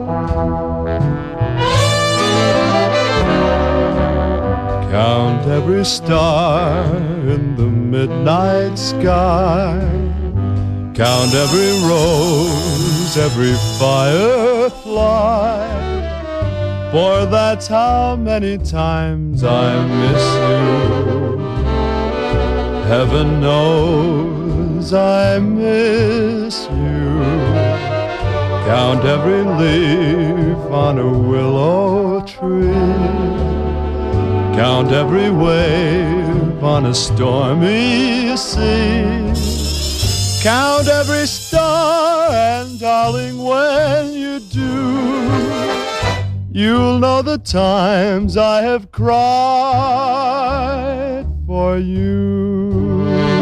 Count every star in the midnight sky. Count every rose, every firefly. For that's how many times I miss you. Heaven knows I miss you. Count every leaf on a willow tree. Count every wave on a stormy sea. Count every star, and darling, when you do, you'll know the times I have cried for you.